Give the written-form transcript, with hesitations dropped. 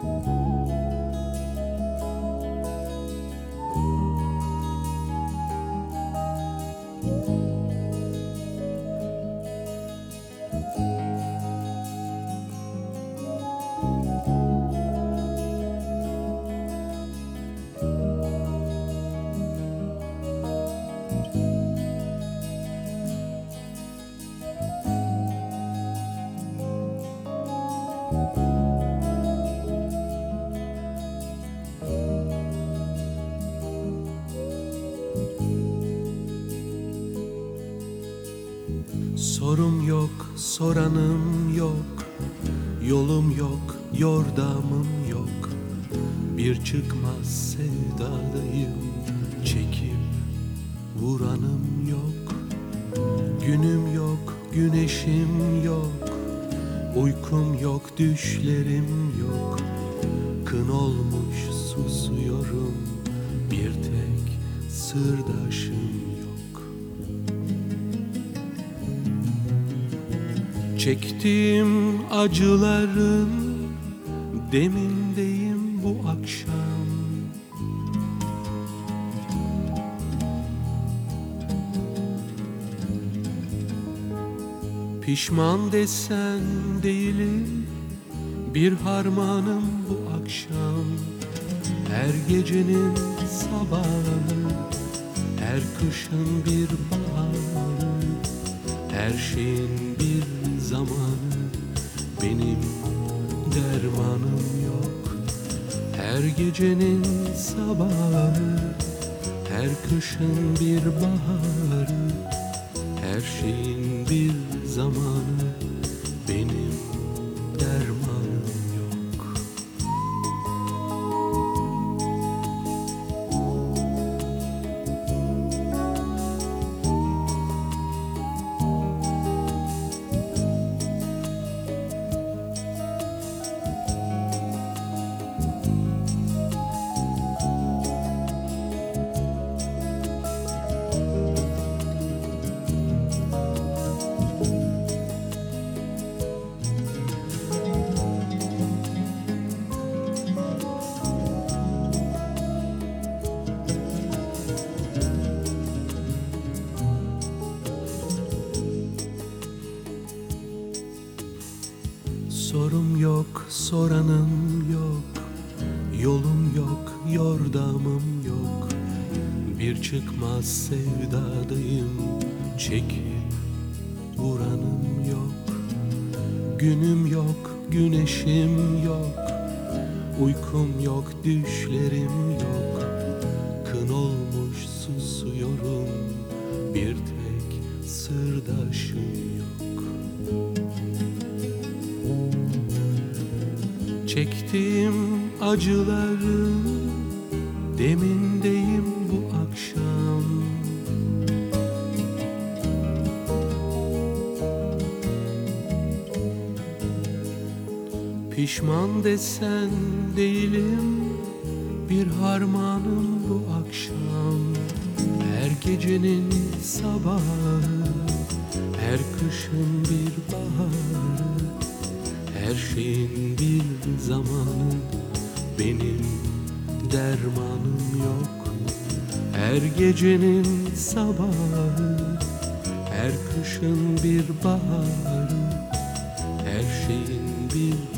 Sorum yok, soranım yok, yolum yok, yordamım yok. Bir çıkmaz sevdadayım, çekip vuranım yok. Günüm yok, güneşim yok, uykum yok, düşlerim yok. Kın olmuş susuyorum, bir tek sırdaşım yok. Çektiğim acıların demindeyim bu akşam. Pişman desen değilim, bir harmanım bu akşam. Her gecenin sabahı, her kışın bir baharı, her şeyin bir zamanı, benim dermanım yok. Her gecenin sabahı, her kışın bir baharı, her şeyin bir zamanı, benim dermanım yok. Sorum yok, soranım yok, yolum yok, yordamım yok. Bir çıkmaz sevdadayım, çekip vuranım yok. Günüm yok, güneşim yok, uykum yok, düşlerim yok. Kın olmuş susuyorum, bir tek sırdaşım yok. Çektiğim acıların demindeyim bu akşam. Pişman desen değilim, bir harmanım bu akşam. Her gecenin sabahı, her kışın bir baharı, her şeyin bir zamanı, benim dermanım yok. Her gecenin sabahı, her kışın bir baharı, her şeyin bir